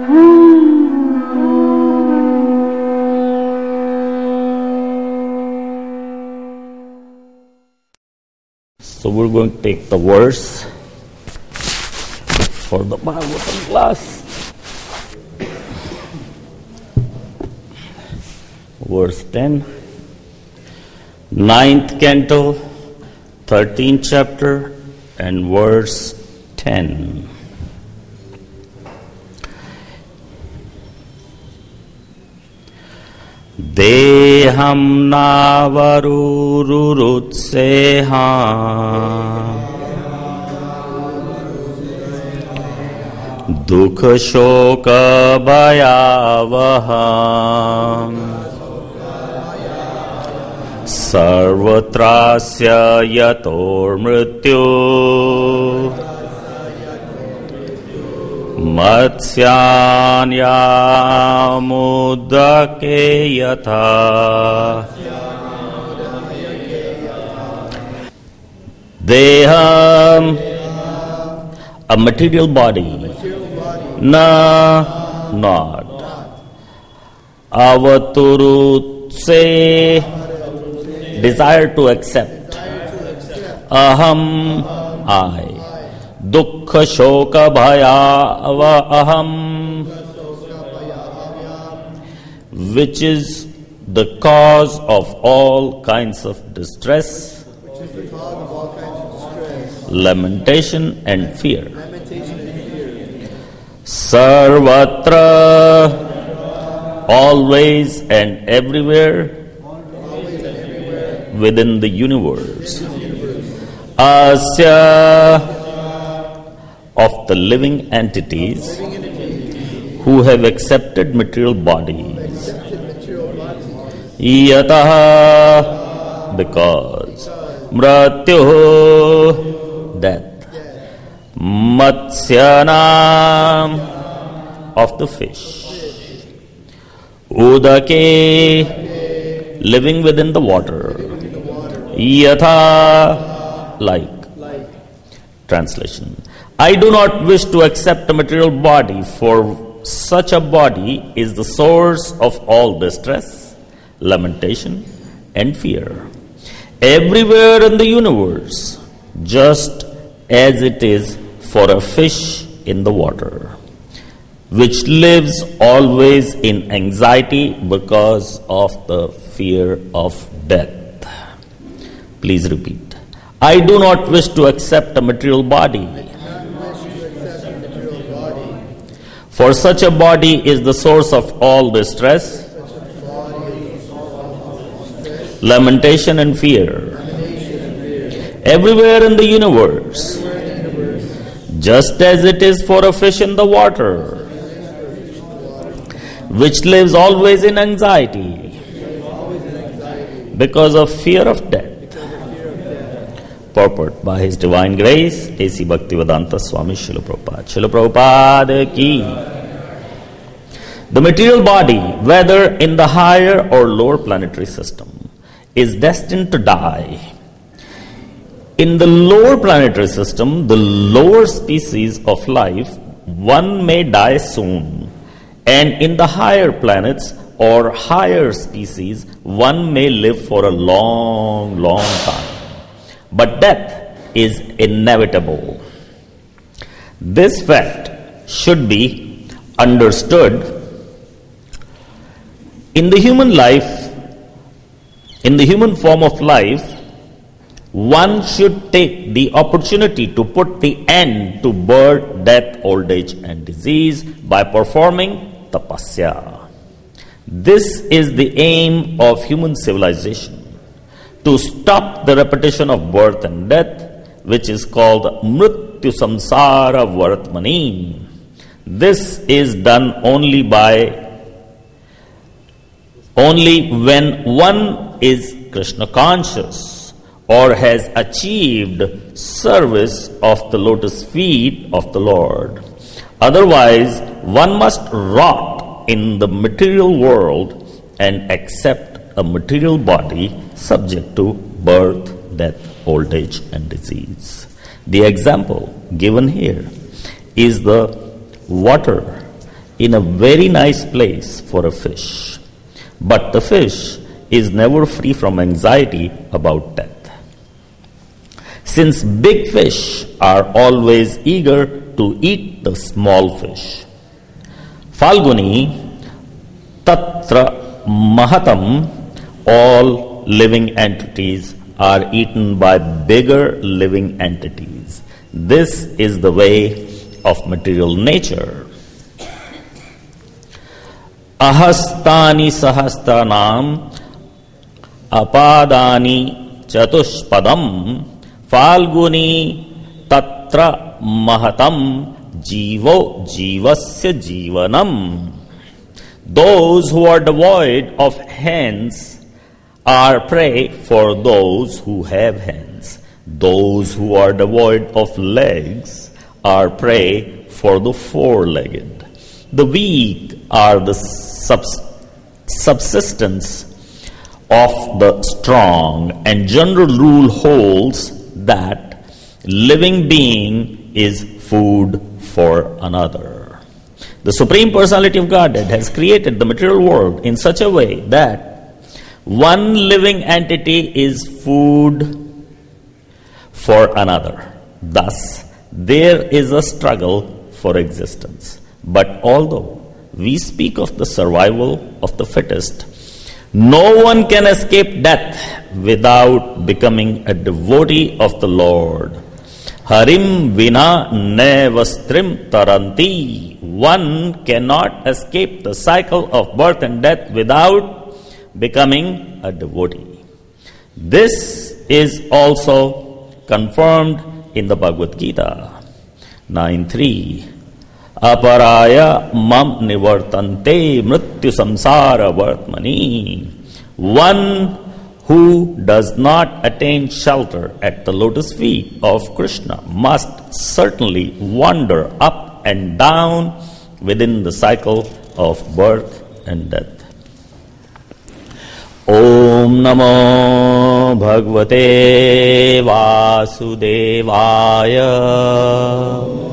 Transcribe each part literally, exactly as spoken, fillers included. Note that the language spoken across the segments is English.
So we're going to take the verse for the Bhagavatam class. Verse ten. Ninth canto, thirteenth chapter, and verse ten. Deham navarururutseha dukha shoka bhayavaha sarvatrasya yator mrityu Matsyanyamudake yatha Deham, a material body, na, not. Avaturutse, desire to accept. Aham, I. Dukkha shoka bhaya aham, which is the cause of all kinds of distress, lamentation and fear. Sarvatra, always and everywhere within the universe. Asya, of the living entities who have accepted material bodies. Yataha, because. Mratyuh, death. Matsyana, of the fish. Udake, living within the water. Yatha, like. Translation. I do not wish to accept a material body, for such a body is the source of all distress, lamentation, and fear. Everywhere in the universe, just as it is for a fish in the water, which lives always in anxiety because of the fear of death. Please repeat. I do not wish to accept a material body, for such a body is the source of all distress, lamentation and fear. Everywhere in the universe, just as it is for a fish in the water, which lives always in anxiety because of fear of death. Purport by His Divine Grace, A C Bhaktivedanta Swami Srila Prabhupada. Srila Prabhupada ki. The material body, whether in the higher or lower planetary system, is destined to die. In the lower planetary system, the lower species of life, one may die soon. And in the higher planets or higher species, one may live for a long, long time. But death is inevitable. This fact should be understood. In the human life, in the human form of life, one should take the opportunity to put the end to birth, death, old age, and disease by performing tapasya. This is the aim of human civilization, to stop the repetition of birth and death, which is called mrityu samsara vartmani. This is done only by, only when one is Krishna conscious or has achieved service of the lotus feet of the Lord. Otherwise, one must rot in the material world and accept a material body subject to birth, death, old age, and disease. The example given here is the water in a very nice place for a fish. But the fish is never free from anxiety about death. Since big fish are always eager to eat the small fish. Falguni tatra mahatam, all living entities are eaten by bigger living entities. This is the way of material nature. Ahastani sahastanam apadani chatushpadam falguni tatra mahatam jivo jivasya jivanam. Those who are devoid of hands are prey for those who have hands. Those who are devoid of legs are prey for the four-legged. The weak are the subs- subsistence of the strong, and general rule holds that living being is food for another. The Supreme Personality of Godhead has created the material world in such a way that one living entity is food for another. Thus, there is a struggle for existence. But although we speak of the survival of the fittest, no one can escape death without becoming a devotee of the Lord. Harim vina nevastrim taranti. One cannot escape the cycle of birth and death without becoming a devotee. This is also confirmed in the Bhagavad Gita nine three. Aparaya mam nivartante mrityu samsara vartmani. One who does not attain shelter at the lotus feet of Krishna must certainly wander up and down within the cycle of birth and death. Om Namo Bhagavate Vasudevaya.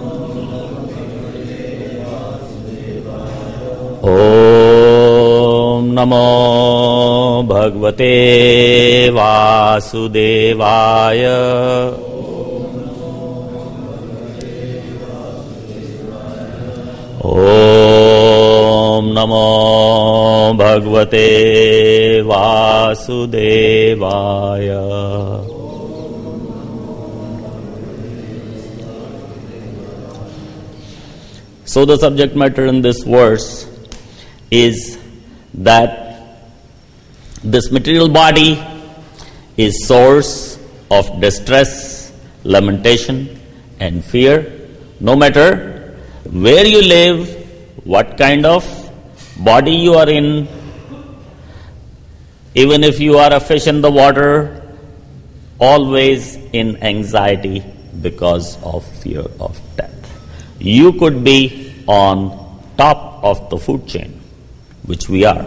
Om Namo Bhagavate Vasudevaya. Om Namo Bhagavate Vasudevaya. So the subject matter in this verse is that this material body is source of distress, lamentation, and fear. No matter where you live, what kind of body you are in, even if you are a fish in the water, always in anxiety because of fear of death. You could be on top of the food chain, which we are.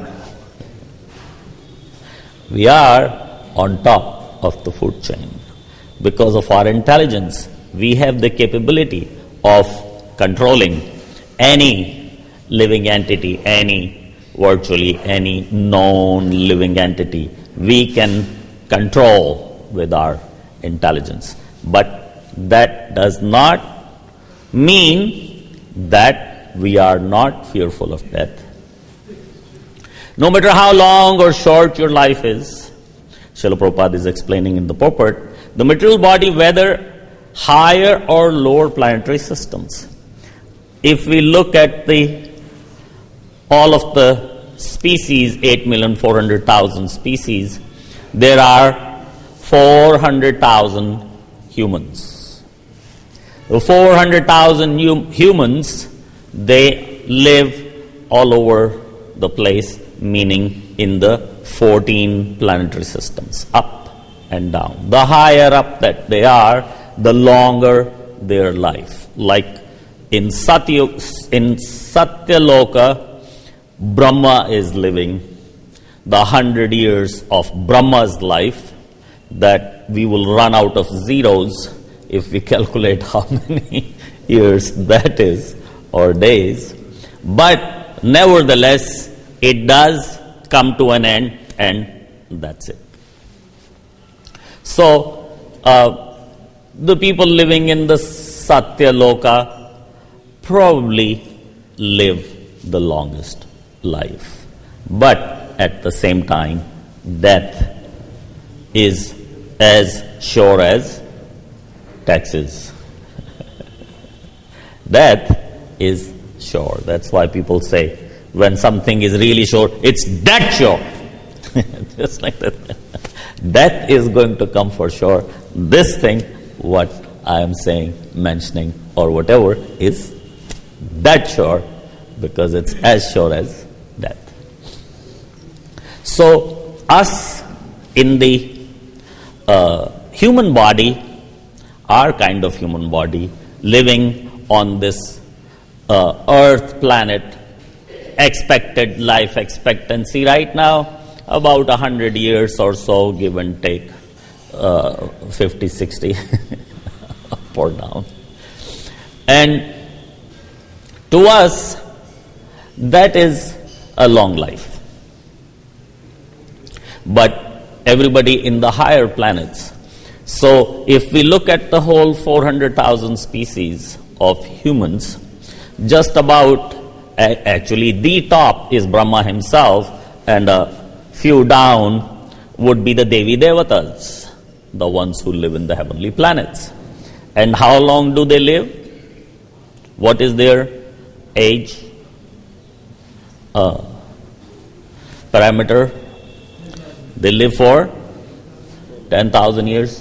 We are on top of the food chain. Because of our intelligence, we have the capability of controlling any living entity, any, virtually any known living entity. We can control with our intelligence. But that does not mean that we are not fearful of death. No matter how long or short your life is, Srila Prabhupada is explaining in the purport, the material body, whether higher or lower planetary systems, if we look at the all of the species, eight million four hundred thousand species, there are four hundred thousand humans. The four hundred thousand hum- humans, they live all over the place, meaning in the fourteen planetary systems, up and down. The higher up that they are, the longer their life. Like in Satya, in Satyaloka, Brahma is living the hundred years of Brahma's life that we will run out of zeros if we calculate how many years that is, or days. But nevertheless, it does come to an end, and that's it. So, uh, the people living in the Satya Loka probably live the longest life. But at the same time, death is as sure as taxes. Death is sure. That's why people say when something is really sure, it's dead sure. Just like that. Death is going to come for sure. This thing, what I am saying, mentioning, or whatever, is dead sure, because it's as sure as death. So, us in the uh, human body, our kind of human body, living on this uh, earth planet, expected life expectancy right now, about one hundred years or so, give and take, uh, fifty, sixty, up or down. And to us, that is a long life. But everybody in the higher planets, so if we look at the whole four hundred thousand species of humans, just about, actually the top is Brahma himself, and a few down would be the Devi Devatas, the ones who live in the heavenly planets. And how long do they live? What is their age uh, parameter? They live for ten thousand years.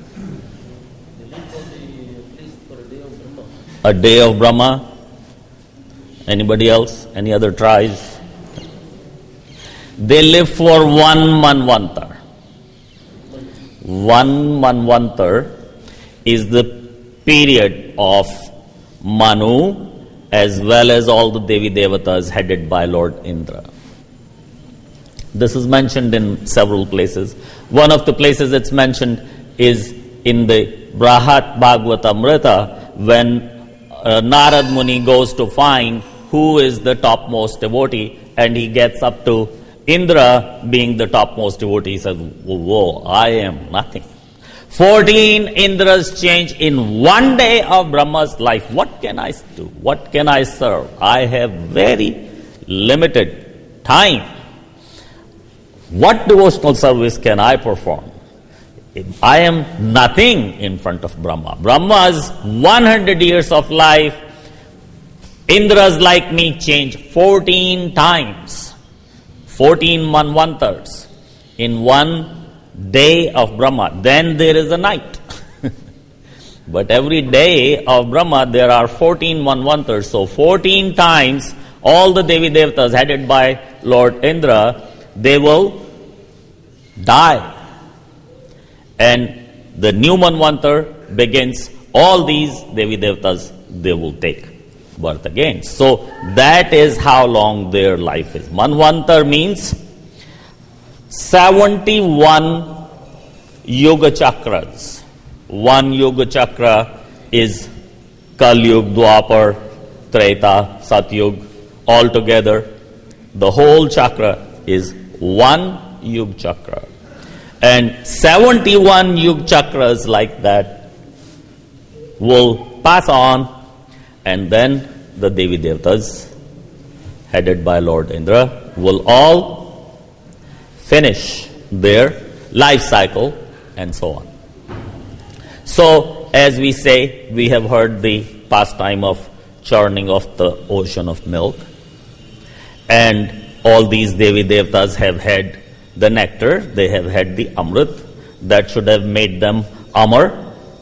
A day of Brahma. Anybody else? Any other tribes? They live for one manvantar. One manvantar is the period of Manu as well as all the Devi Devatas headed by Lord Indra. This is mentioned in several places. One of the places it's mentioned is in the Brahat Bhagavatamrita, when uh, Narad Muni goes to find who is the topmost devotee, and he gets up to Indra being the topmost devotee. He says, whoa, whoa, I am nothing. Fourteen Indras change in one day of Brahma's life. What can I do? What can I serve? I have very limited time. What devotional service can I perform? I am nothing in front of Brahma. Brahma's one hundred years of life, Indras like me change fourteen times. fourteen manvantars in one day of Brahma. Then there is a night. But every day of Brahma there are fourteen manvantars. So fourteen times all the Devi Devatas headed by Lord Indra, they will die. And the new manvantar begins. All these Devi Devatas, they will take birth again. So that is how long their life is. Manvantar means seventy-one Yoga Chakras. One Yoga Chakra is Kali Yuga, Dwapar, Treta, Satyug. All together, the whole chakra is one Yuga Chakra. And seventy-one Yuga Chakras like that will pass on, and then the Devi Devatas, headed by Lord Indra, will all finish their life cycle and so on. So, as we say, we have heard the pastime of churning of the ocean of milk, and all these Devi Devatas have had the nectar, they have had the Amrit, that should have made them Amar,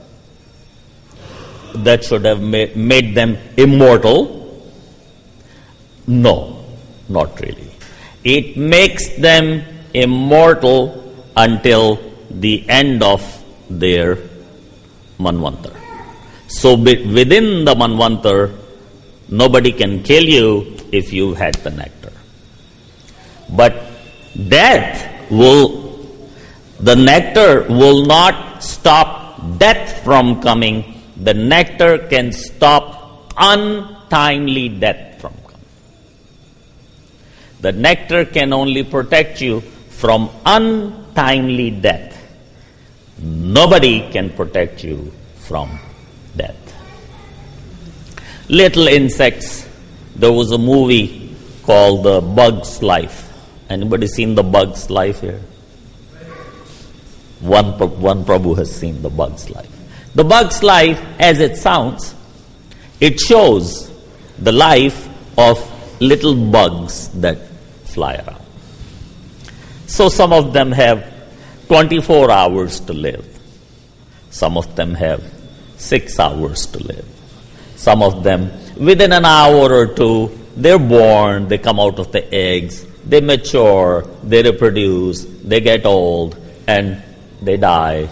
that should have made, made them immortal. No, not really. It makes them immortal until the end of their manvantar. So within the manvantar, nobody can kill you if you've had the nectar. But death will, the nectar will not stop death from coming. The nectar can stop untimely death from coming. The nectar can only protect you from untimely death. Nobody can protect you from death. Little insects. There was a movie called The Bug's Life. Anybody seen The Bug's Life here? One, one Prabhu has seen The Bug's Life. The Bug's Life, as it sounds, it shows the life of little bugs that fly around. So some of them have twenty-four hours to live. Some of them have six hours to live. Some of them, within an hour or two, they're born, they come out of the eggs, they mature, they reproduce, they get old, and they die.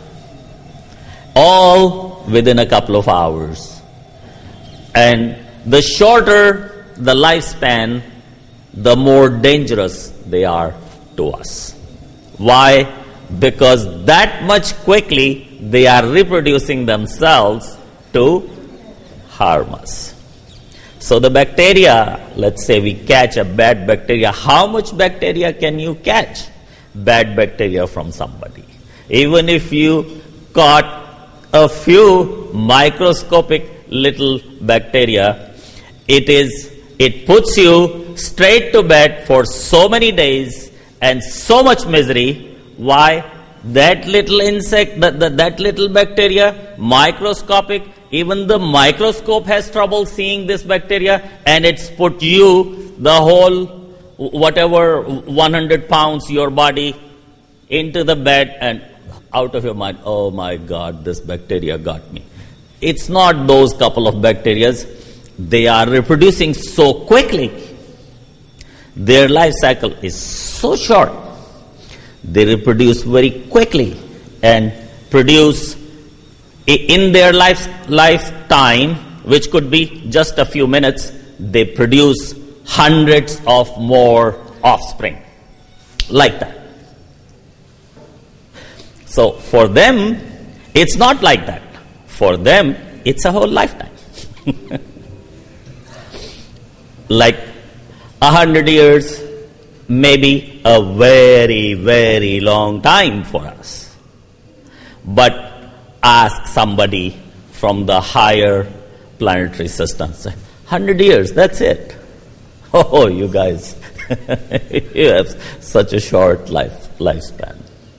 All within a couple of hours. And the shorter the lifespan, the more dangerous they are to us. Why? Because that much quickly they are reproducing themselves to harm us. So the bacteria, let's say we catch a bad bacteria. How much bacteria can you catch? Bad bacteria from somebody. Even if you caught a few microscopic little bacteria, it is it puts you straight to bed for so many days and so much misery. Why? That little insect, that, that, that little bacteria, microscopic, even the microscope has trouble seeing this bacteria, and it's put you, the whole, whatever, one hundred pounds, your body, into the bed and out of your mind, oh my God, this bacteria got me. It's not those couple of bacterias. They are reproducing so quickly. Their life cycle is so short. They reproduce very quickly and produce in their life, lifetime, which could be just a few minutes, they produce hundreds of more offspring. Like that. So for them, it's not like that. For them, it's a whole lifetime. Like a hundred years, maybe a very, very long time for us. But ask somebody from the higher planetary systems. Hundred years, that's it. Oh, you guys, you have such a short life lifespan.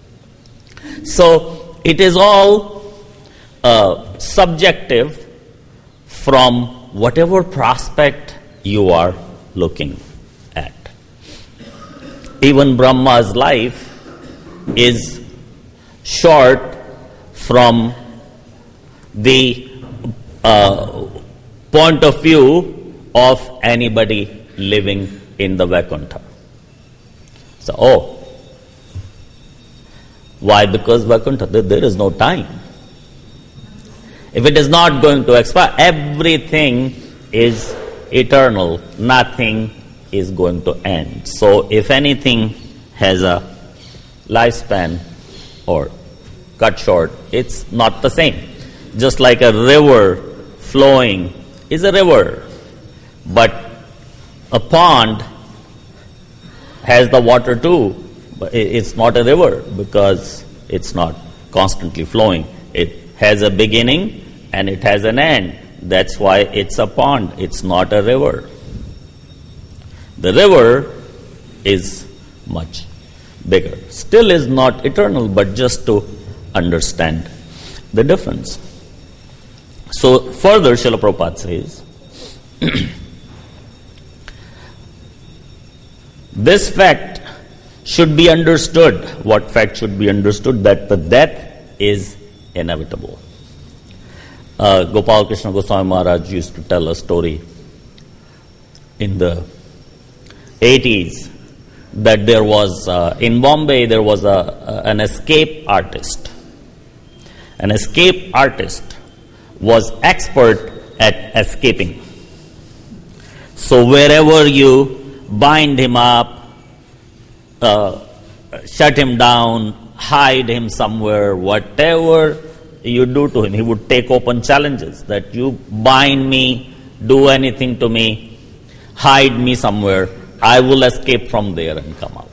So it is all uh, subjective from whatever prospect you are looking at. Even Brahma's life is short from the uh, point of view of anybody living in the Vaikuntha. So, oh, why? Because Vaikuntha, there is no time. If it is not going to expire, everything is eternal. Nothing is going to end. So if anything has a lifespan or cut short, it's not the same. Just like a river flowing is a river, but a pond has the water too. But it's not a river because it's not constantly flowing. It has a beginning and it has an end. That's why it's a pond. It's not a river. The river is much bigger. Still is not eternal, but just to understand the difference. So further, Srila Prabhupada says, this fact should be understood. What fact should be understood? That the death is inevitable. Uh, Gopal Krishna Goswami Maharaj used to tell a story in the eighties that there was, uh, in Bombay, there was a, a, an escape artist. An escape artist was expert at escaping. So wherever you bind him up, uh, shut him down, hide him somewhere, whatever you do to him, he would take open challenges that you bind me, do anything to me, hide me somewhere, I will escape from there and come out.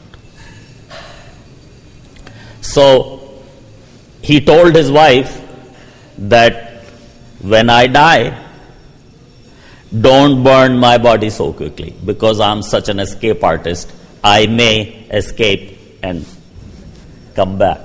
So he told his wife that when I die, don't burn my body so quickly, because I'm such an escape artist. I may escape and come back.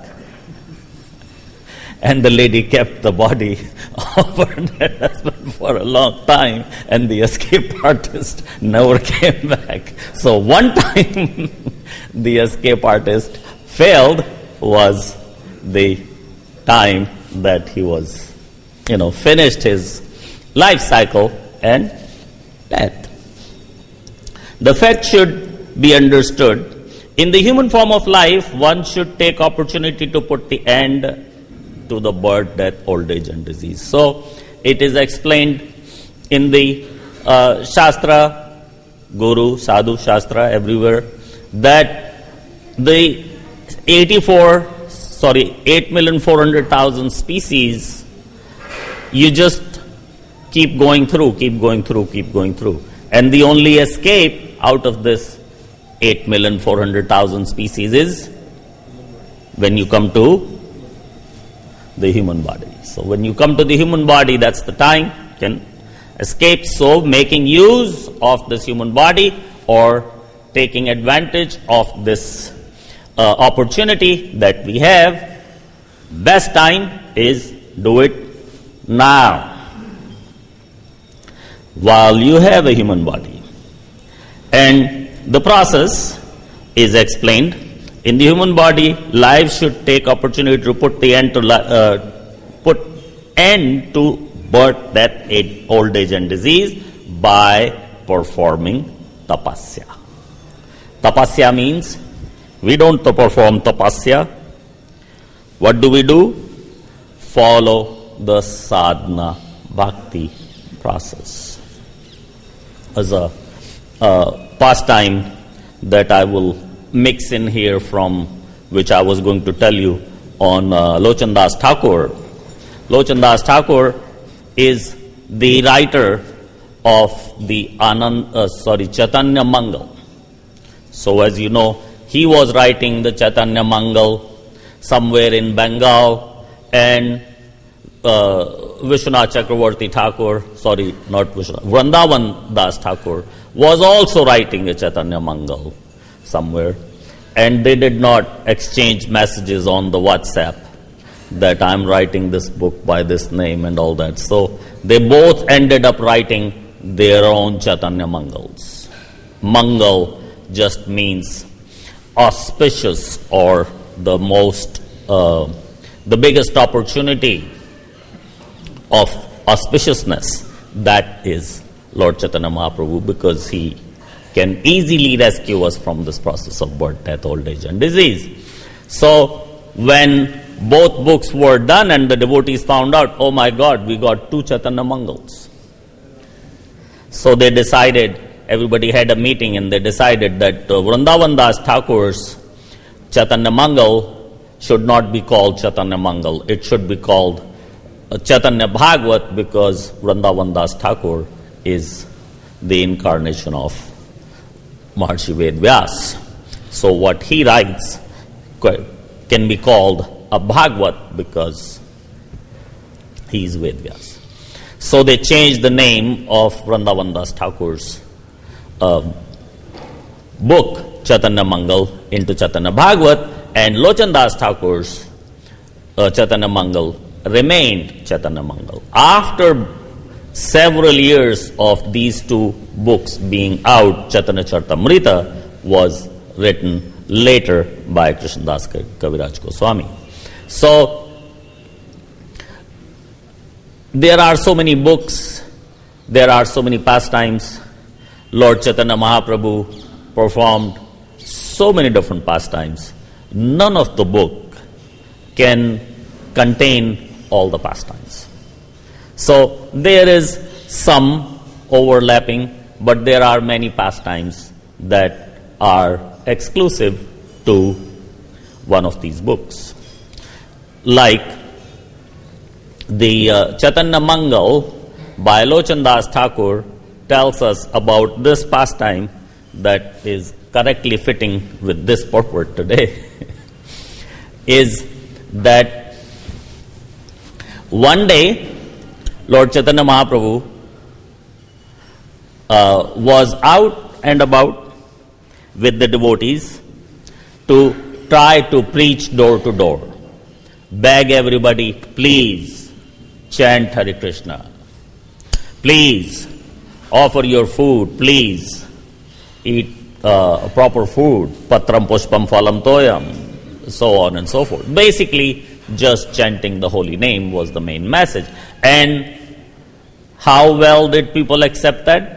And the lady kept the body of her dead husband for a long time, and the escape artist never came back. So one time the escape artist failed was the time that he was, you know, finished his life cycle and death. The fact should be understood. In the human form of life, one should take opportunity to put the end to the birth, death, old age and disease. So it is explained in the uh, Shastra, Guru, Sadhu, Shastra, everywhere, that the eighty-four, sorry, eight million four hundred thousand species, you just keep going through, keep going through, keep going through. And the only escape out of this eight million four hundred thousand species is when you come to the human body. So when you come to the human body, that's the time you can escape. So making use of this human body or taking advantage of this uh, opportunity that we have, best time is do it now, while you have a human body. And the process is explained. In the human body, life should take opportunity to put the end to uh, put end to birth, death, age, old age, and disease by performing tapasya. Tapasya means we don't perform tapasya. What do we do? Follow the sadhana bhakti process. As a uh, pastime that I will mix in here, from which I was going to tell you on uh, Lochan Das Thakur. Lochan Das Thakur is the writer of the Anand, uh, sorry, Chaitanya Mangal. So as you know, he was writing the Chaitanya Mangal somewhere in Bengal, and uh, Vishwanath Chakravarti Thakur, sorry, not Vishwanath, Vrindavan Das Thakur was also writing a Chaitanya Mangal somewhere, and they did not exchange messages on the WhatsApp that I'm writing this book by this name and all that. So they both ended up writing their own Chaitanya Mangals. Mangal just means auspicious, or the most, uh, the biggest opportunity of auspiciousness. That is Lord Chaitanya Mahaprabhu, because he can easily rescue us from this process of birth, death, old age and disease. So when both books were done and the devotees found out, oh my God, we got two Chaitanya Mangals. So they decided, everybody had a meeting and they decided that uh, Vrindavan Das Thakur's Chaitanya Mangal should not be called Chaitanya Mangal. It should be called uh, Chaitanya Bhagavat, because Vrindavan Das Thakur is the incarnation of Maharshi Ved Vyas. So what he writes can be called a Bhagavat because he is Ved Vyas. So they changed the name of Vrindavan Das Thakur's uh, book Chaitanya Mangal into Chaitanya Bhagavat, and Lochan Das Thakur's uh, Chaitanya Mangal remained Chaitanya Mangal. After several years of these two books being out, Chaitanya Charitamrita was written later by Krishnadas Kaviraj Goswami. So there are so many books, there are so many pastimes. Lord Chaitanya Mahaprabhu performed so many different pastimes. None of the book can contain all the pastimes. So there is some overlapping, but there are many pastimes that are exclusive to one of these books. Like the uh, Chaitanya Mangal by Lochan Das Thakur tells us about this pastime that is correctly fitting with this purport today is that one day Lord Chaitanya Mahaprabhu uh, was out and about with the devotees to try to preach door to door, beg everybody, please chant Hare Krishna, please offer your food, please eat uh, proper food, patram pushpam phalam toyam, so on and so forth. Basically, just chanting the holy name was the main message. And how well did people accept that?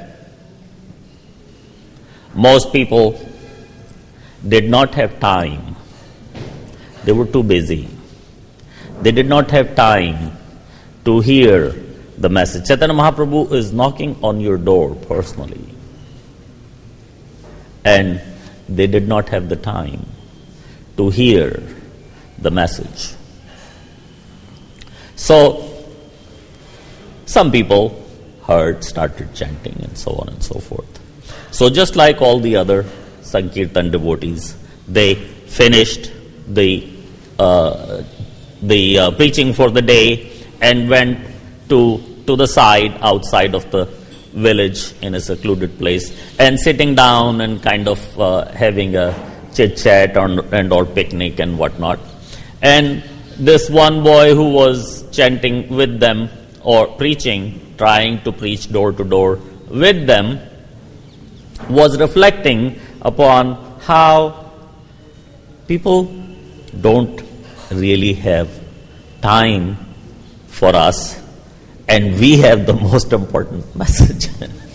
Most people did not have time. They were too busy. They did not have time to hear the message. Chaitanya Mahaprabhu is knocking on your door personally. And they did not have the time to hear the message. So, some people heard, started chanting, and so on and so forth. So just like all the other Sankirtan devotees, they finished the uh, the uh, preaching for the day and went to to the side, outside of the village in a secluded place, and sitting down and kind of uh, having a chit-chat and, and or picnic and whatnot. And this one boy who was chanting with them or preaching, trying to preach door to door with them, was reflecting upon how people don't really have time for us, and we have the most important message.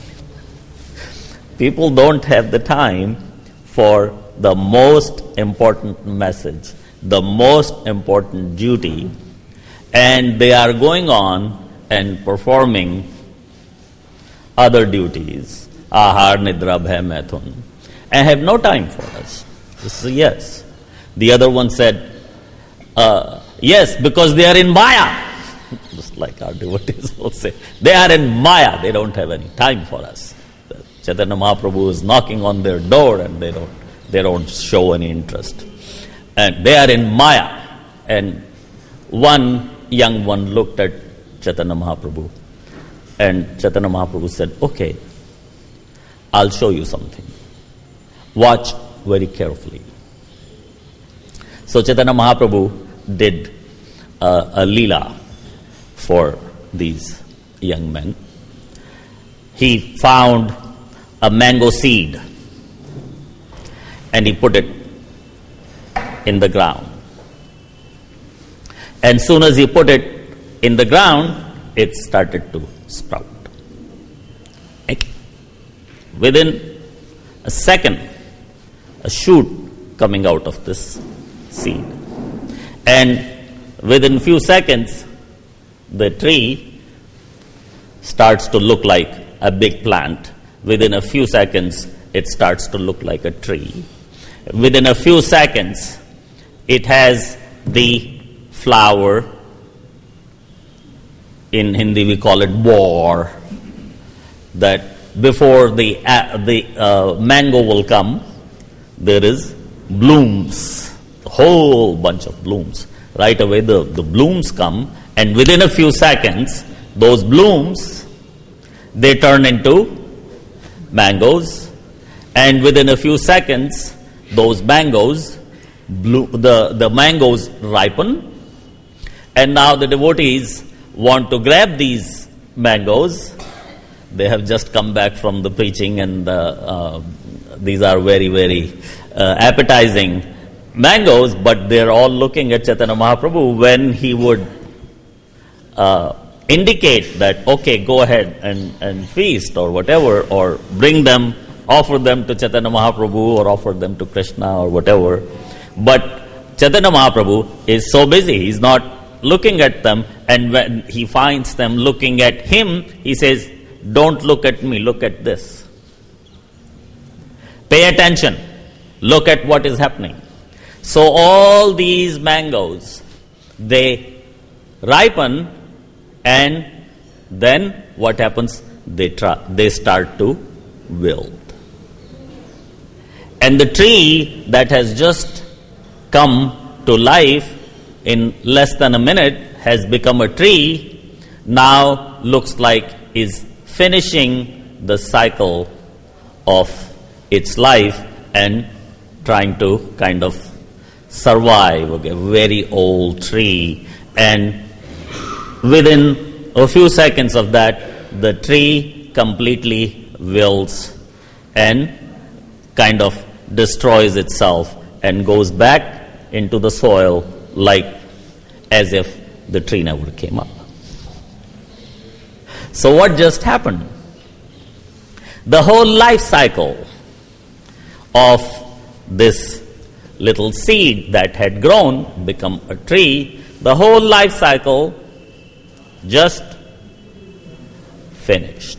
People don't have the time for the most important message, the most important duty, and they are going on and performing other duties, ahar, nidra, bhay, maithun, and have no time for us. This is a yes. The other one said, uh, yes, because they are in Maya. Just like our devotees will say, they are in Maya, they don't have any time for us. Chaitanya Mahaprabhu is knocking on their door and they don't they don't show any interest. And they are in Maya. And one young one looked at Chaitanya Mahaprabhu, and Chaitanya Mahaprabhu said, okay, I'll show you something. Watch very carefully. So Chaitanya Mahaprabhu did uh, a leela for these young men. He found a mango seed and he put it in the ground. And soon as he put it in the ground, it started to sprout. Within a second, a shoot coming out of this seed. And within few seconds, the tree starts to look like a big plant. Within a few seconds, it starts to look like a tree. Within a few seconds, it has the flower. In Hindi, we call it bor. That before the uh, the uh, mango will come, there is blooms, a whole bunch of blooms. Right away, the, the blooms come, and within a few seconds, those blooms, they turn into mangoes, and within a few seconds, those mangoes, blue, the, the mangoes ripen, and now the devotees want to grab these mangoes. They have just come back from the preaching, and uh, uh, these are very, very uh, appetizing mangoes, but they're all looking at Chaitanya Mahaprabhu when he would uh, indicate that, okay, go ahead and, and feast or whatever, or bring them, offer them to Chaitanya Mahaprabhu or offer them to Krishna or whatever. But Chaitanya Mahaprabhu is so busy, he's not looking at them, and when he finds them looking at him, he says, don't look at me, look at this. Pay attention, look at what is happening. So all these mangoes, they ripen, and then what happens? They try, they start to wilt. And the tree that has just come to life in less than a minute has become a tree, now looks like is finishing the cycle of its life and trying to kind of survive. Okay, very old tree, and within a few seconds of that, the tree completely wilts and kind of destroys itself and goes back into the soil like as if the tree never came up. So what just happened? The whole life cycle of this little seed that had grown, become a tree, the whole life cycle just finished.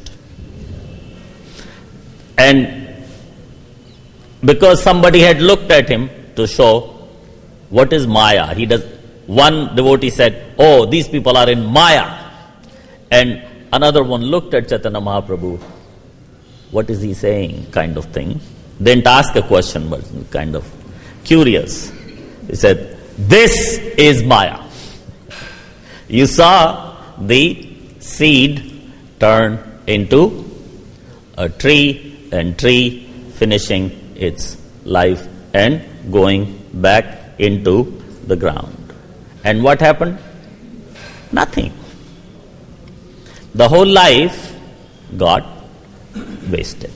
And because somebody had looked at him to show what is Maya, he does. One devotee said, "Oh, these people are in Maya," and another one looked at Chaitanya Mahaprabhu. What is he saying? Kind of thing. Didn't ask a question, but kind of curious. He said, "This is Maya." You saw the seed turn into a tree, and tree finishing its life and going back into the ground. And what happened? Nothing. The whole life got wasted.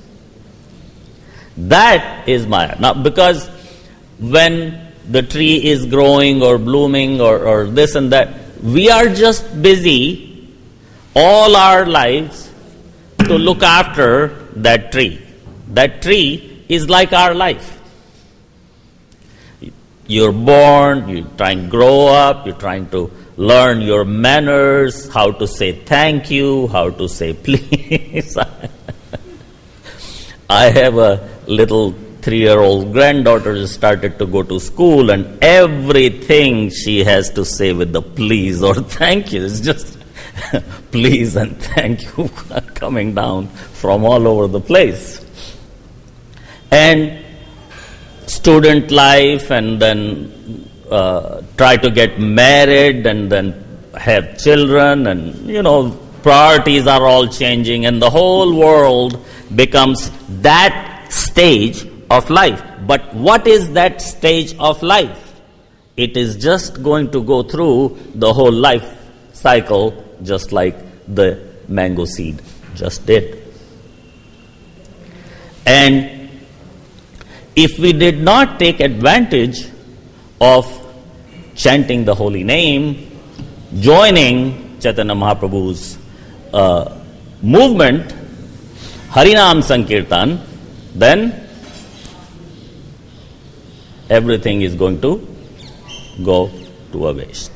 That is Maya. Now, because when the tree is growing or blooming or, or this and that, we are just busy all our lives to look after that tree. That tree is like our life. You're born, you try and grow up, you're trying to learn your manners, how to say thank you, how to say please. I have a little three-year-old granddaughter who started to go to school, and everything she has to say with the please or thank you is just please and thank you coming down from all over the place. And student life, and then uh, try to get married, and then have children, and you know, priorities are all changing, and the whole world becomes that stage of life. But what is that stage of life? It is just going to go through the whole life cycle, just like the mango seed just did. And if we did not take advantage of chanting the holy name, joining Chaitanya Mahaprabhu's uh, movement, Harinam Sankirtan, then everything is going to go to a waste.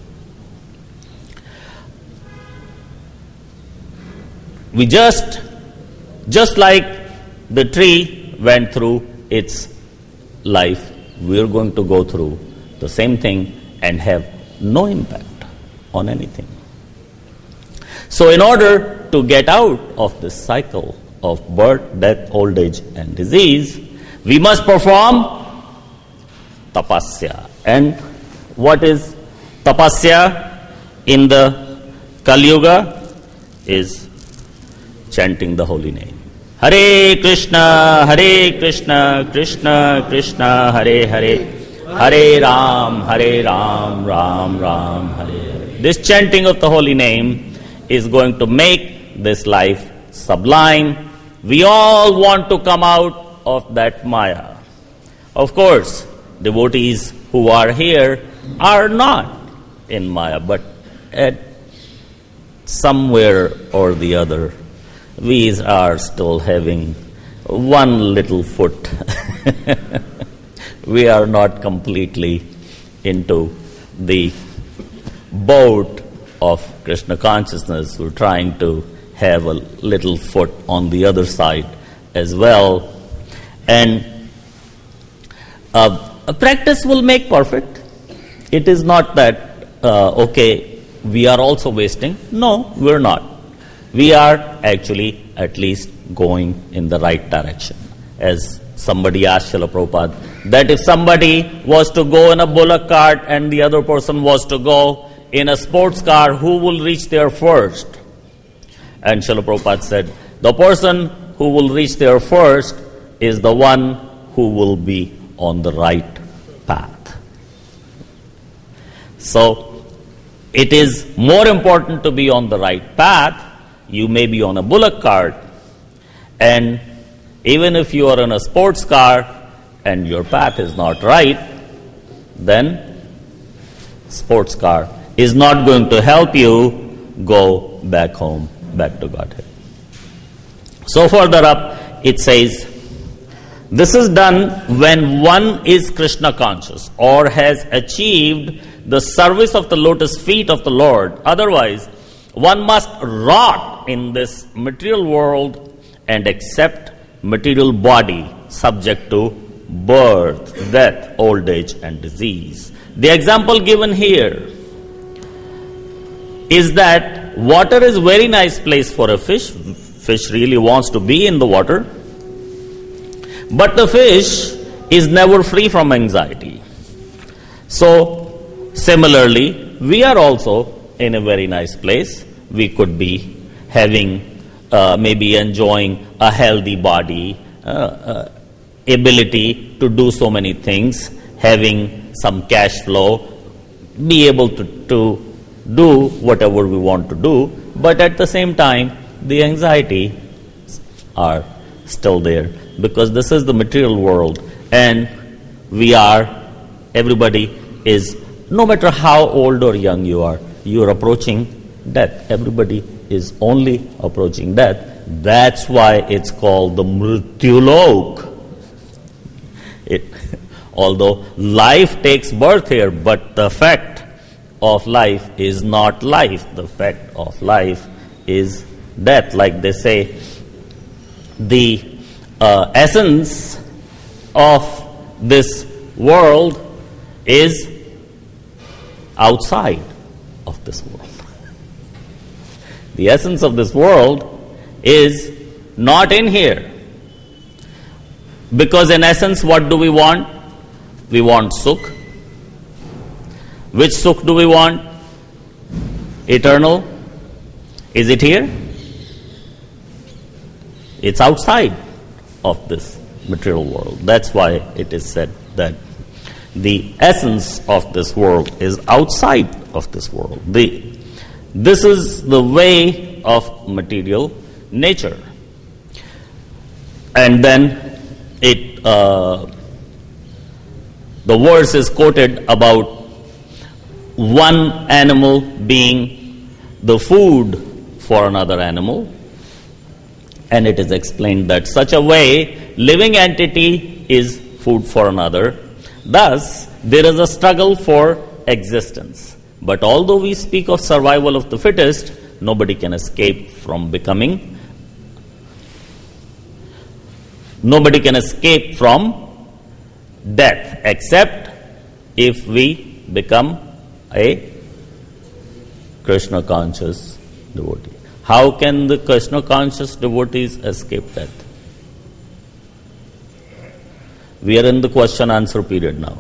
We just, just like the tree went through its life, we are going to go through the same thing and have no impact on anything. So in order to get out of this cycle of birth, death, old age and disease, we must perform tapasya. And what is tapasya in the Kali Yuga? Is chanting the holy name. Hare Krishna, Hare Krishna, Krishna Krishna, Hare Hare, Hare Ram, Hare Ram, Ram Ram, Hare Hare. This chanting of the holy name is going to make this life sublime. We all want to come out of that Maya. Of course, devotees who are here are not in Maya, but at somewhere or the other, we are still having one little foot. We are not completely into the boat of Krishna consciousness. We're trying to have a little foot on the other side as well. And uh, a practice will make perfect. It is not that, uh, okay, we are also wasting. No, we're not. We are actually at least going in the right direction. As Somebody asked Srila Prabhupada that if somebody was to go in a bullock cart and the other person was to go in a sports car, who will reach there first? And Srila Prabhupada said, the person who will reach there first is the one who will be on the right path. So, it is more important to be on the right path. You may be on a bullock cart, and even if you are in a sports car and your path is not right, then sports car is not going to help you go back home, back to Godhead. So further up, it says, this is done when one is Krishna conscious or has achieved the service of the lotus feet of the Lord. Otherwise, one must rot in this material world and accept material body subject to birth, death, old age, and disease. The example given here is that water is a very nice place for a fish. Fish really wants to be in the water. But the fish is never free from anxiety. So, similarly, we are also in a very nice place. We could be having, uh, maybe enjoying a healthy body, uh, uh, ability to do so many things, having some cash flow, be able to, to do whatever we want to do, but at the same time, the anxiety are still there, because this is the material world, and we are, everybody is, no matter how old or young you are, you are approaching death. Everybody is only approaching death. That's why it's called the Mrityulok. It, although life takes birth here, but the fact of life is not life. The fact of life is death. Like they say, the uh, essence of this world is outside of this world. The essence of this world is not in here. Because in essence, what do we want? We want sukh. Which sukh do we want? Eternal. Is it here? It's outside of this material world. That's why it is said that the essence of this world is outside of this world. The, this is the way of material nature. And then it, uh, the verse is quoted about one animal being the food for another animal. And it is explained that such a way, living entity is food for another. Thus, there is a struggle for existence. But although we speak of survival of the fittest, nobody can escape from becoming, nobody can escape from death, except if we become a Krishna conscious devotee. How can the Krishna conscious devotees escape death? We are in the question answer period now.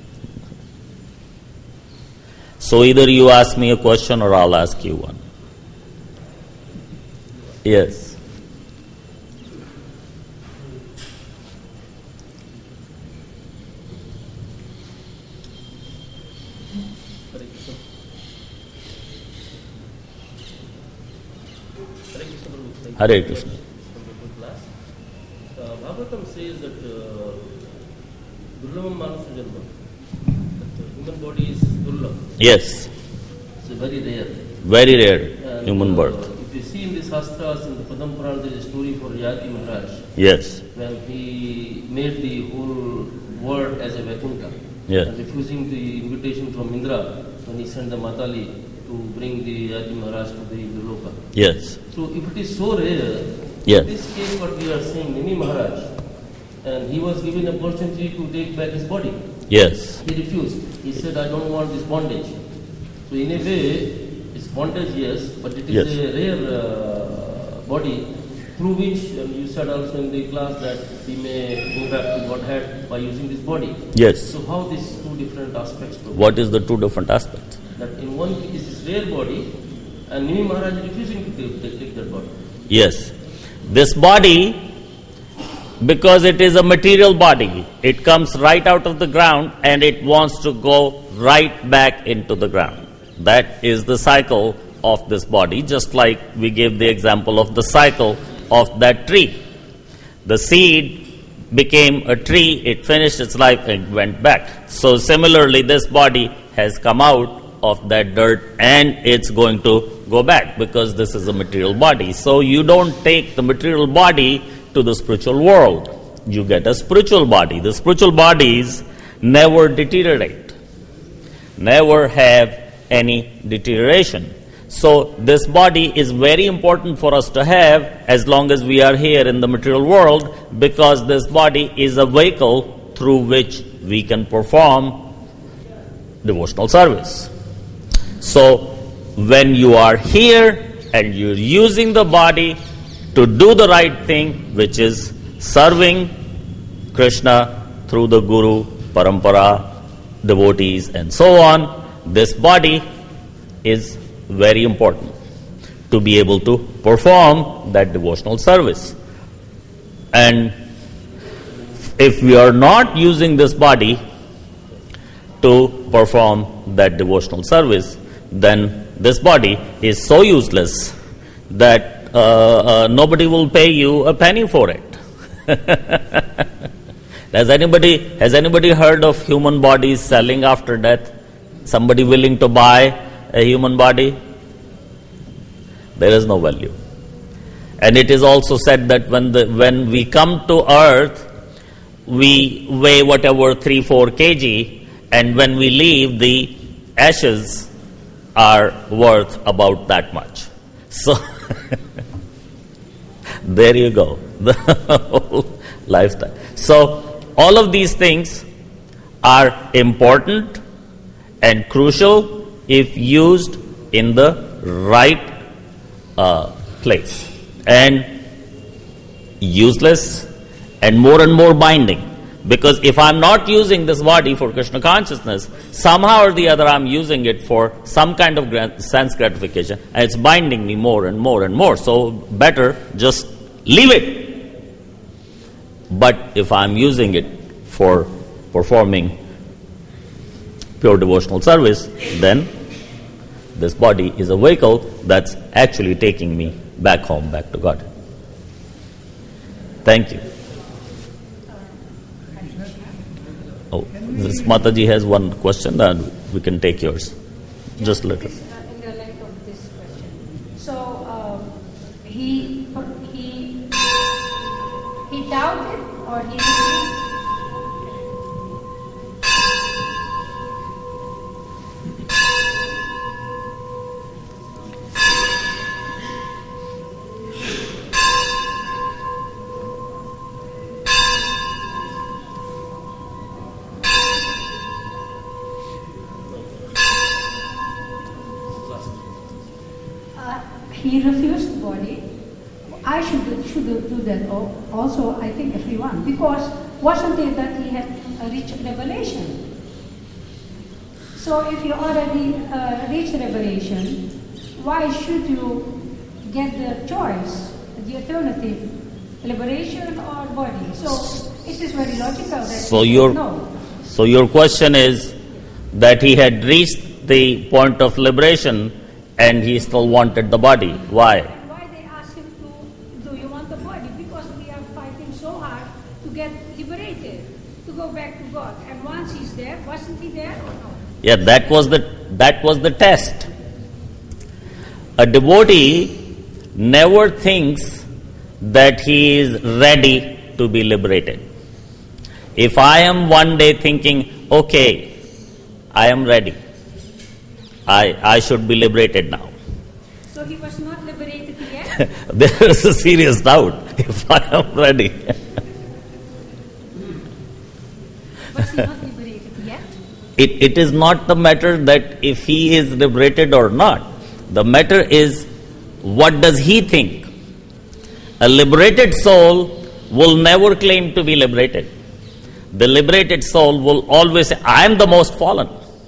So either you ask me a question or I'll ask you one. Yes. Hare Krishna. Uh, Bhagavatam says that uh, Durlabham Manasa Janma, that the human body is Durlabh. Yes. It's very rare. Very rare And, human uh, birth. If you see in the Shastras, in the Padam Purana, there is a story for Yati Maharaj. Yes. When he made the whole world as a Vaikuntha. Yes. And refusing the invitation from Indra when he sent the Matali to bring the Yati Maharaj to the Durloka. Yes. So if it is so rare, Yes. in this case what we are saying, Nimi Maharaj, and he was given opportunity to take back his body. Yes. He refused. He said, I don't want this bondage. So in a way, it's bondage, yes, but it is Yes. a rare uh, body, through which um, you said also in the class that we may go back to Godhead by using this body. Yes. So how these two different aspects? What is the two different aspects? That in one is this rare body, and Nimi Maharaj is refusing to take, take that body. Yes. This body, because it is a material body, it comes right out of the ground and it wants to go right back into the ground. That is the cycle of this body, just like we gave the example of the cycle of that tree. The seed became a tree, it finished its life and went back. So similarly, this body has come out of that dirt and it's going to go back because this is a material body. So you don't take the material body to the spiritual world. You get a spiritual body. The spiritual bodies never deteriorate, never have any deterioration. So this body is very important for us to have as long as we are here in the material world, because this body is a vehicle through which we can perform devotional service. So when you are here and you're using the body to do the right thing, which is serving Krishna through the Guru, Parampara, devotees and so on, this body is very important to be able to perform that devotional service. And if we are not using this body to perform that devotional service, then this body is so useless that uh, uh, nobody will pay you a penny for it. Has anybody has anybody heard of human bodies selling after death? Somebody willing to buy a human body? There is no value. And it is also said that when the when we come to earth, we weigh whatever three, four kilograms, and when we leave, the ashes are worth about that much. So there you go, the whole lifetime. So all of these things are important and crucial if used in the right uh, place, and useless and more and more binding. Because if I'm not using this body for Krishna consciousness, somehow or the other I'm using it for some kind of gra- sense gratification, and it's binding me more and more and more. So better just leave it. But if I'm using it for performing pure devotional service, then this body is a vehicle that's actually taking me back home, back to God. Thank you. Oh, this Mataji has one question, and we can take yours. Just a little. In the light of this question, so um, he he he doubted or he. He refused the body. I should should do that also, I think, everyone. Because wasn't it that he had reached revelation? So if you already uh, reached revelation, why should you get the choice, the alternative, liberation or body? So it is very logical that so your no. So your question is that he had reached the point of liberation and he still wanted the body. Why? Why they ask him to, do you want the body? Because we are fighting so hard to get liberated, to go back to God. And once he's there, wasn't he there or no? Yeah, that was the that was the test. A devotee never thinks that he is ready to be liberated. If I am one day thinking, okay, I am ready, I, I should be liberated now. So he was not liberated yet? There is a serious doubt if I am ready. Was he not liberated yet? It, it is not the matter that if he is liberated or not. The matter is, what does he think? A liberated soul will never claim to be liberated. The liberated soul will always say, I am the most fallen.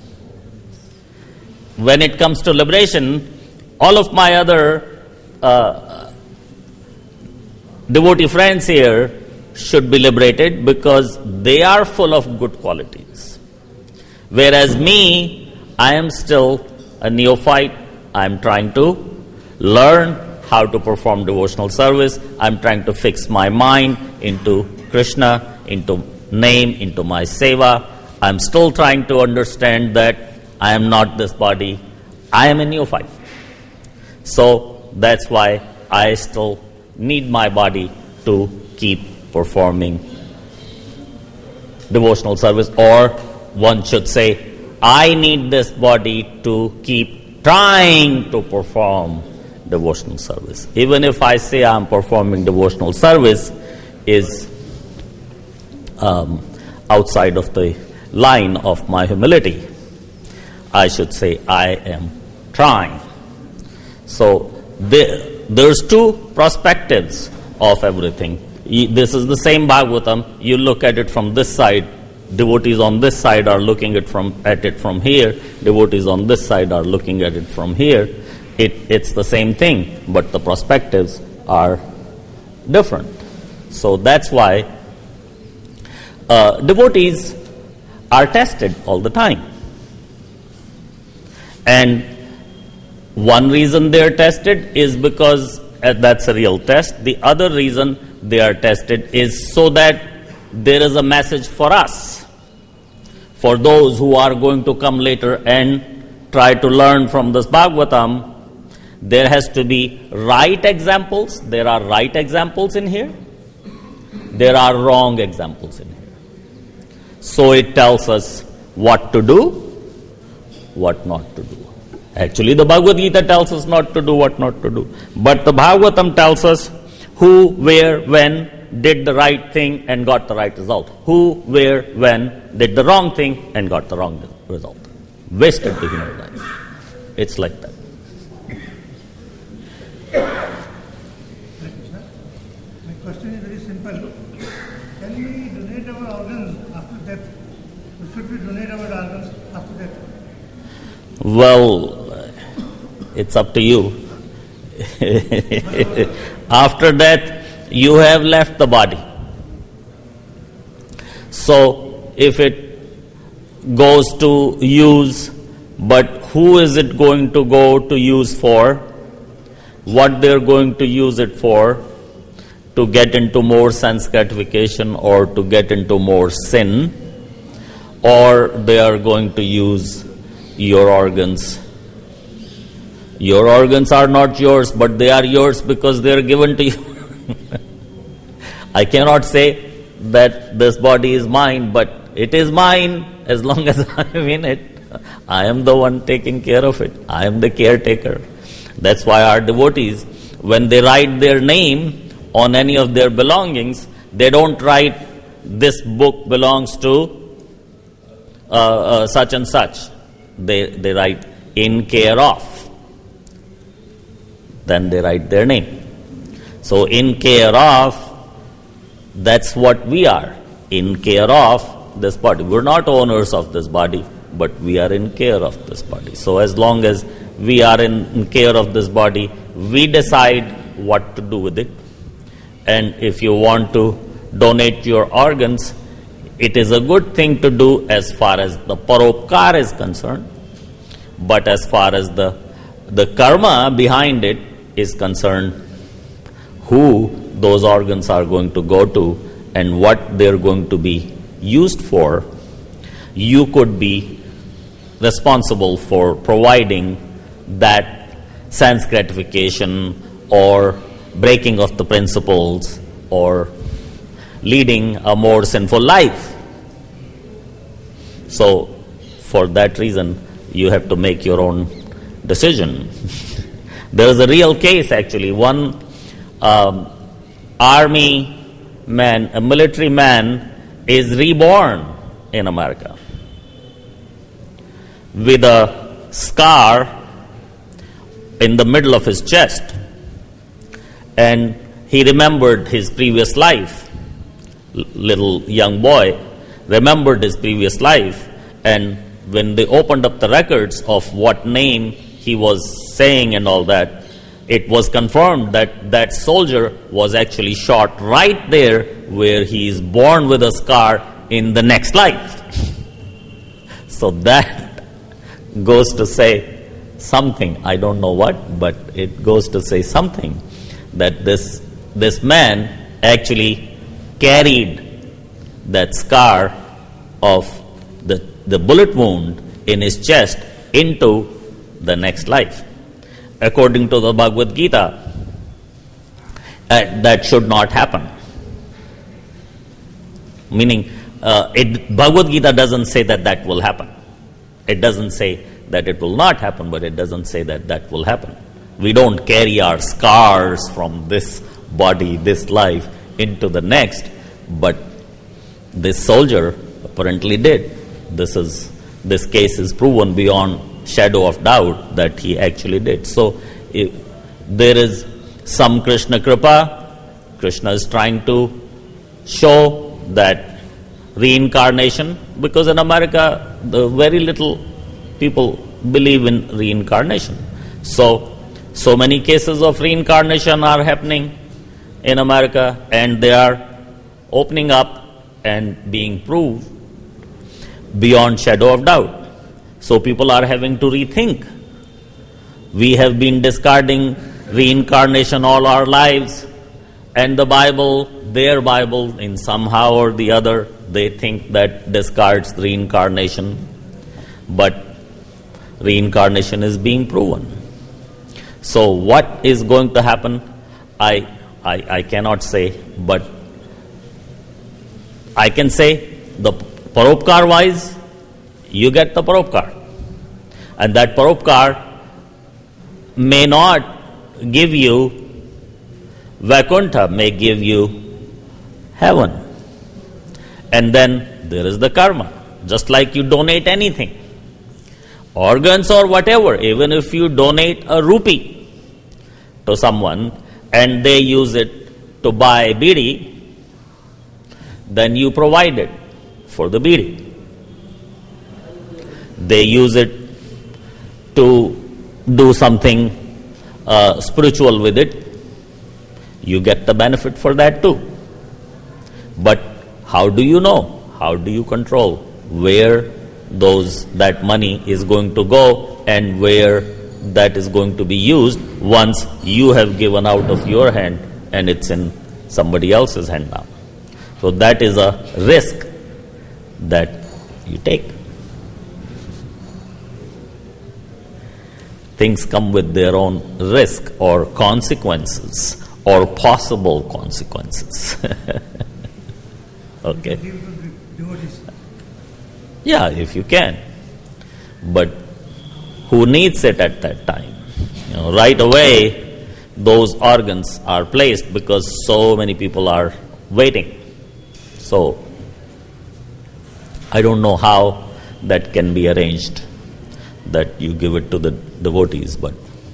When it comes to liberation, all of my other uh, devotee friends here should be liberated because they are full of good qualities. Whereas me, I am still a neophyte. I am trying to learn how to perform devotional service. I am trying to fix my mind into Krishna, into name, into my seva. I am still trying to understand that I am not this body. I am a neophyte. So that's why I still need my body to keep performing devotional service, or one should say, I need this body to keep trying to perform devotional service. Even if I say I am performing devotional service is um, outside of the line of my humility, I should say I am trying. So there, there's two perspectives of everything. This is the same Bhagavatam. You look at it from this side. Devotees on this side are looking at, from, at it from here. Devotees on this side are looking at it from here. It, it's the same thing, but the perspectives are different. So that's why uh, devotees are tested all the time. And one reason they are tested is because uh, that's a real test. The other reason they are tested is so that there is a message for us, for those who are going to come later and try to learn from this Bhagavatam. There has to be right examples. There are right examples in here. There are wrong examples in here. So it tells us what to do, what not to do. Actually, the Bhagavad Gita tells us not to do, what not to do. But the Bhagavatam tells us who, where, when did the right thing and got the right result. Who, where, when did the wrong thing and got the wrong result. Wasted the human life. It's like that. My question is very simple. Can we donate our organs after death? Or should we donate our organs after death? Well, it's up to you. After death, you have left the body. So, if it goes to use, but who is it going to go to use for? What they're going to use it for? To get into more sense gratification or to get into more sin? Or they are going to use your organs? Your organs are not yours, but they are yours because they are given to you. I cannot say that this body is mine, but it is mine as long as I am in it. I am the one taking care of it. I am the caretaker. That's why our devotees, when they write their name on any of their belongings, they don't write, this book belongs to uh, uh, such and such. They, they write, in care of. Then they write their name. So, in care of, that's what we are. In care of this body. We're not owners of this body, but we are in care of this body. So, as long as we are in, in care of this body, we decide what to do with it. And if you want to donate your organs, it is a good thing to do as far as the paropkar is concerned. But as far as the, the karma behind it is concerned, who those organs are going to go to and what they're going to be used for, you could be responsible for providing that sense gratification or breaking of the principles or leading a more sinful life. So, for that reason, you have to make your own decision. There is a real case actually. One um, army man, a military man, is reborn in America with a scar in the middle of his chest. And he remembered his previous life. L- little young boy remembered his previous life, and when they opened up the records of what name he was saying and all that, it was confirmed that that soldier was actually shot right there where he is born with a scar in the next life. So that goes to say something. I don't know what, but it goes to say something, that this this man actually carried that scar of the, the bullet wound in his chest into the next life. According to the Bhagavad Gita, uh, that should not happen. Meaning, uh, it, Bhagavad Gita doesn't say that that will happen. It doesn't say that it will not happen, but it doesn't say that that will happen. We don't carry our scars from this body, this life, into the next, but this soldier apparently did. This is this case is proven beyond shadow of doubt that he actually did. So if there is some Krishna Kripa, Krishna is trying to show that reincarnation, because in America the very little people believe in reincarnation. So so many cases of reincarnation are happening in America, and they are opening up and being proved beyond shadow of doubt. So people are having to rethink. We have been discarding reincarnation all our lives, and the Bible, their Bible, in somehow or the other, they think that discards reincarnation. But reincarnation is being proven. So what is going to happen, I, I, I cannot say, but I can say the paropkar wise, you get the paropkar. And that paropkar may not give you Vaikuntha, may give you heaven. And then there is the karma. Just like you donate anything, organs or whatever, even if you donate a rupee to someone and they use it to buy bidi, then you provide it for the bidi. They use it to do something uh, spiritual with it, you get the benefit for that too. But how do you know? How do you control where those that money is going to go and where that is going to be used once you have given out of your hand and it's in somebody else's hand now? So that is a risk that you take. Things come with their own risk or consequences or possible consequences. Okay. Yeah, if you can. But who needs it at that time? You know, right away, those organs are placed because so many people are waiting. So, I don't know how that can be arranged, that you give it to the devotees, but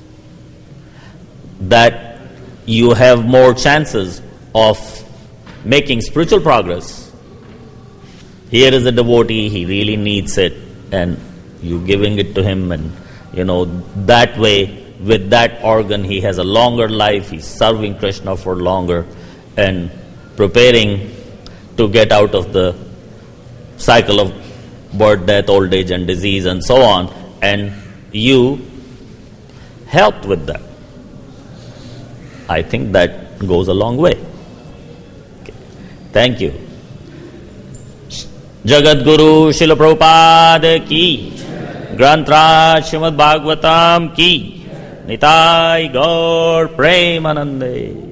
that you have more chances of making spiritual progress. Here is a devotee, he really needs it, and you giving it to him, and you know, that way, with that organ, he has a longer life, he's serving Krishna for longer, and preparing to get out of the cycle of birth, death, old age, and disease, and so on, and you helped with that. I think that goes a long way. Okay. Thank you. Jagat Guru Srila Prabhupada ki, Granth Srimad Bhagavatam ki, Nitai Gaur Premanande.